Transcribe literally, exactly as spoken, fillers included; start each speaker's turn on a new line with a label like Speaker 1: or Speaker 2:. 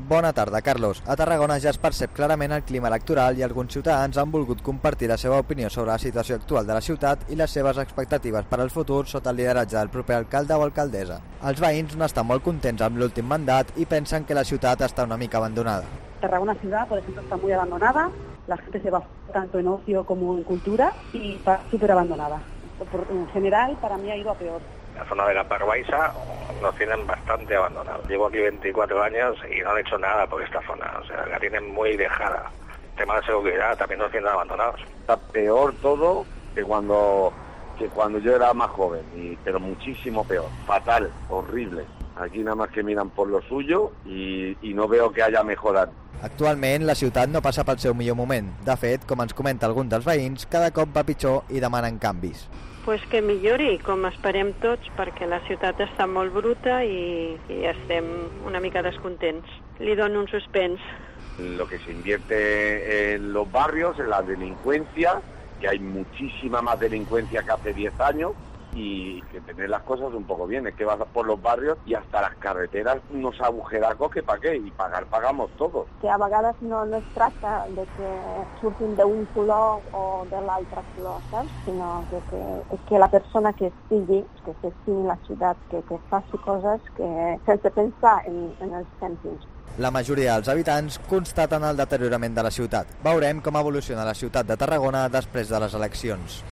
Speaker 1: Bona tarda, Carlos. A Tarragona ja es percep clarament el clima electoral i alguns ciutadans han volgut compartir la seva opinió sobre la situació actual de la ciutat i les seves expectatives per al futur sota el lideratge del proper alcalde o alcaldessa. Els veïns no estan molt contents amb l'últim mandat i pensen que la ciutat està una mica abandonada.
Speaker 2: Tarragona ciudad, por ejemplo, está muy abandonada, la gente se va tanto en ocio como en cultura y está súper abandonada. En general, para mí ha ido a peor.
Speaker 3: La zona de la Parguaisa nos tienen bastante abandonada. Llevo aquí veinticuatro años y no han hecho nada por esta zona, o sea, la tienen muy dejada. El tema de seguridad también nos tienen abandonados.
Speaker 4: Está peor todo que cuando, que cuando yo era más joven, y, pero muchísimo peor, fatal, horrible. Aquí nada más que miran por lo suyo y, i no veo que haya mejorat.
Speaker 1: Actualment, la ciutat no passa pel seu millor moment. De fet, com ens comenta algun dels veïns, cada cop va pitjor i demanen canvis.
Speaker 5: Pues que millori, com esperem tots, perquè la ciutat està molt bruta i, i estem una mica descontents. Li dono un suspens.
Speaker 4: Lo que se invierte en los barrios, en la delincuencia, que hay muchísima más delincuencia que hace diez años, y que tener las cosas un poco bien. Es que vas por los barrios y hasta las carreteras unos agujeracos que pa' qué, y pagar pagamos todos.
Speaker 6: Que a vegades no, no es tracta de que surtin d'un color o de l'altre color, saps? Sinó que, que, que la persona que estigui, que s'estimi la ciutat, que, que faci coses que, sense pensar en, en els cèntims.
Speaker 1: La majoria dels habitants constaten el deteriorament de la ciutat. Veurem com evoluciona la ciutat de Tarragona després de les eleccions.